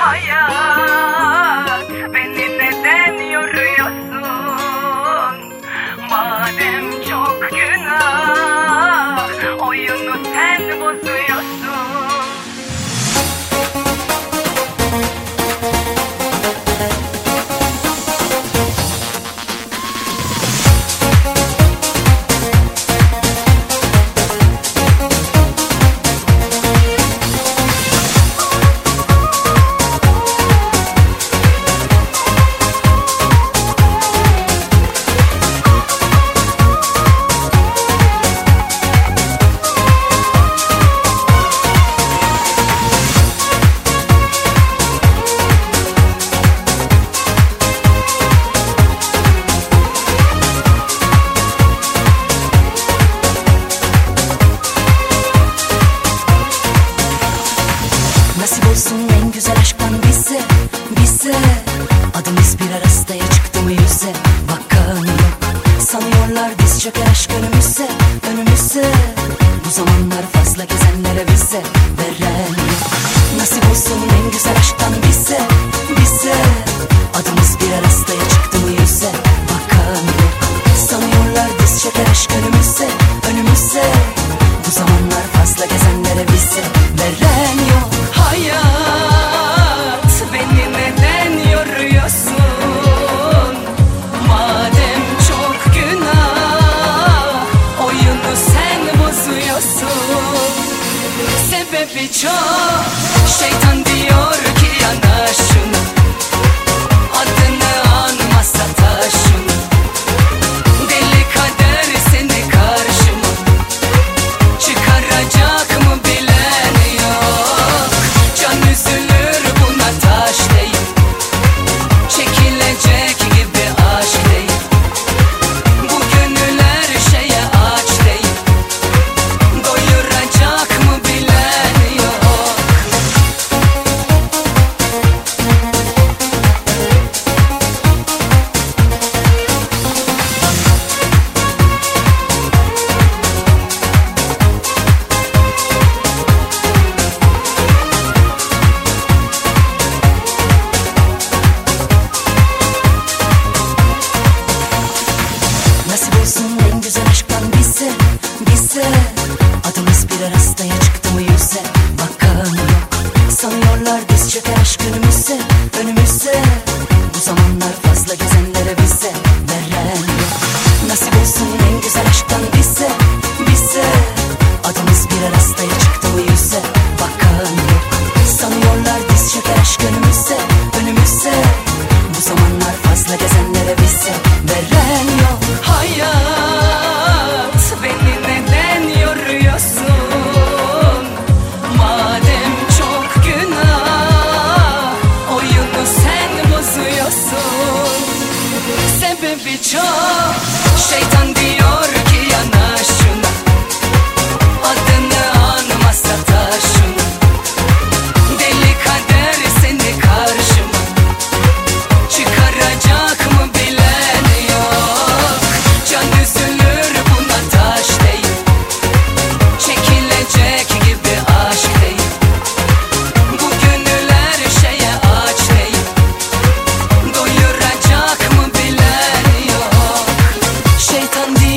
Hayat, beni neden yoruyorsun? Madem çok günah, oyunu sen bozuyorsun. Nasip olsun en güzel aşktan bize, bize. Adımız bir arastaya çıktı mı yüze, bakan yok. Sanıyorlar diz çöker aşk önümüze, önümüze. Bu zamanlar fazla gezenlere bize veren yok. Nasip olsun en güzel aşktan bize, bize. Adımız bir arastaya çıktı mı yüze, bakan yok. Sanıyorlar diz çöker aşk önümüze, önümüze. Bu zamanlar fazla gezenlere bize veren yok. Hayat, beni neden yoruyorsun? Madem çok günah, oyunu sen bozuyorsun. Sebebi çok, şeytan diyor ki yanaşın. Adını anmasa taşın. Deli kader seni karşıma çıkaracak mı bilen yok. Can üzülür buna taş değil, çekilecek gibi aşk değil. Bu gönüller şeye aç değil, doyuracak mı bilen yok. Nasip olsun en güzel aşktan bize, bize. Adımız bir arastaya çıktı mı yüze, bakan yok. Sanıyorlar diz çöker aşk önümüze, önümüze. Bu zamanlar fazla gezenlere bize veren yok. Nasip olsun en güzel aşktan bize, bize. Adımız bir arastaya çıktı mı yüze, bakan yok. Sanıyorlar diz çöker aşk önümüze, önümüze. Bu zamanlar fazla gezenlere bize veren yok. Hayat, beni neden yoruyorsun? Madem çok günah, oyunu sen bozuyorsun. Sebebi çok, şeytan